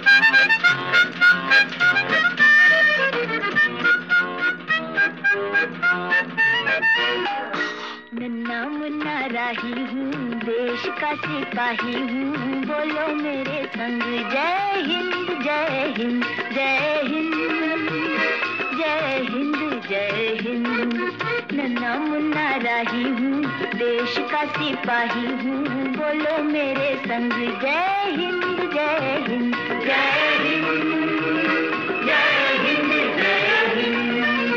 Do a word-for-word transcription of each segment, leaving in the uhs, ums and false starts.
नन्ना मुन्ना राही हूँ, देश का सिपाही हूँ, बोलो मेरे संग जय हिंद जय हिंद जय हिंद जय हिंद जय हिंद। नन्ना मुन्ना राही हूँ, देश का सिपाही हूँ, बोलो मेरे संग जय हिंद जय हिंद जय हिंद जय हिंद जय हिंद।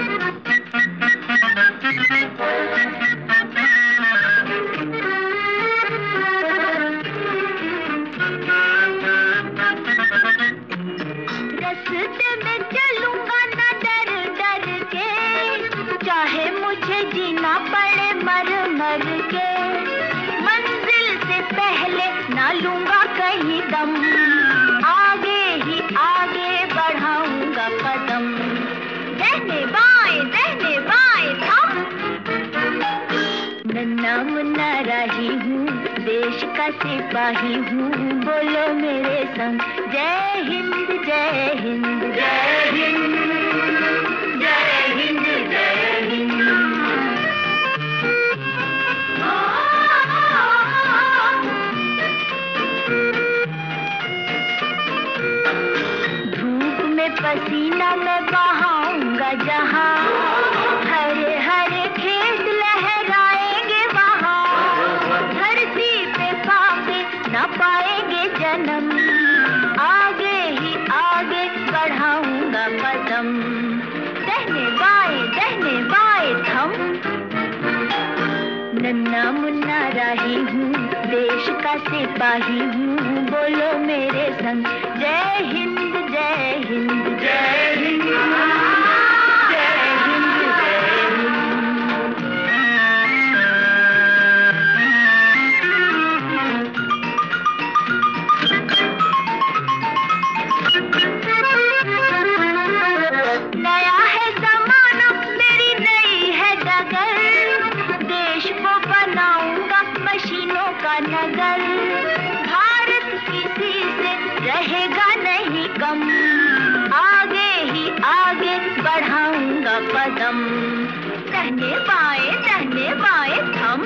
रास्ते में चलूंगा ना डर डर के, चाहे मुझे जीना पड़े मर मर के, मंजिल से पहले ना लूंगा कहीं दम, आगे ही आगे बढ़ाऊंगा कदम, दाहिने बाएं दाहिने बाएं थम। नन्ना मुन्ना राही हूँ, देश का सिपाही हूँ, बोलो मेरे संग जय हिंद जय हिंद जय हिंद जय हिंद जय हिंद। धूप में पसीना मैं बहाऊंगा जहाँ, हरे हरे खेत लहराएंगे वहाँ, धरती पे पापे न पाएंगे जन्म, आगे ही आगे बढ़ाऊंगा कदम, दाहिने बाएं दाहिने बाएं थम। नन्ना मुन्ना राही हूँ, देश का सिपाही हूँ, बोलो मेरे संग जय हिंद जय हिंद जय हिंद जय हिंद जय हिंद। नया है जमाना मेरी नई है डगर, देश को बनाऊंगा मशीनों का नगर, भारत किसी से रहेगा नहीं कम, आगे ही आगे बढ़ाऊंगा कदम, दाहिने बाएं दाहिने बाएं थम।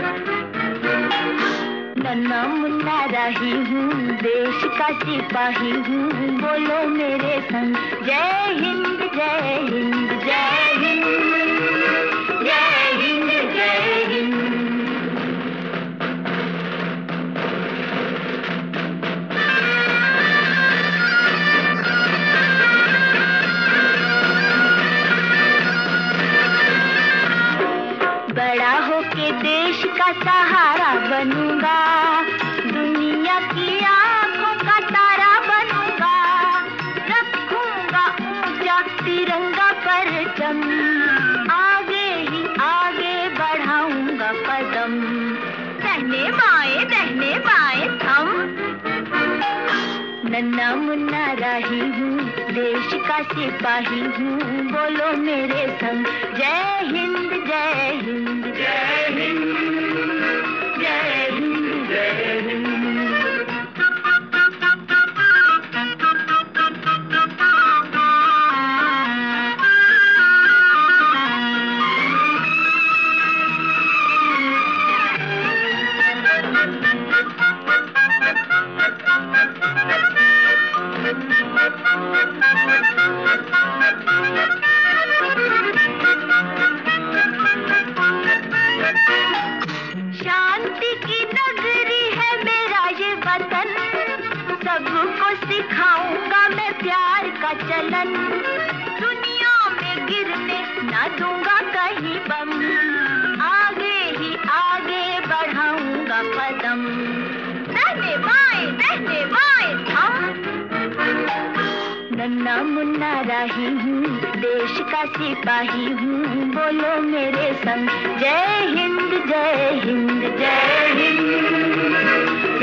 नन्ना मुन्ना राही हूँ, देश का सिपाही हूँ, बोलो मेरे संग जय हिंद जय हिंद जय हिंद जय हिंद जय हिंद। बड़ा होके देश का सहारा बनूंगा, दुनिया की आंखों का तारा बनूंगा, रखूंगा ऊंचा तिरंगा परचम, आगे ही आगे बढ़ाऊंगा कदम, दाहिने बाएं दाहिने बाएं थम। नन्ना मुन्ना राही हूँ, देश का सिपाही हूँ, बोलो मेरे संग जय हिंद जय हिंद जय हिंद जय हिंद जय हिंद। शांति की नगरी है मेरा ये वतन, सबको सिखाऊंगा मैं प्यार का चलन, दुनिया में गिरने ना दूंगा कहीं बम, आगे ही आगे बढ़ाऊंगा कदम, दाहिने बाएं दाहिने बाएं थम। नन्ना मुन्ना राही हूँ, देश का सिपाही हूँ, बोलो मेरे संग जय हिंद जय हिंद जय हिंद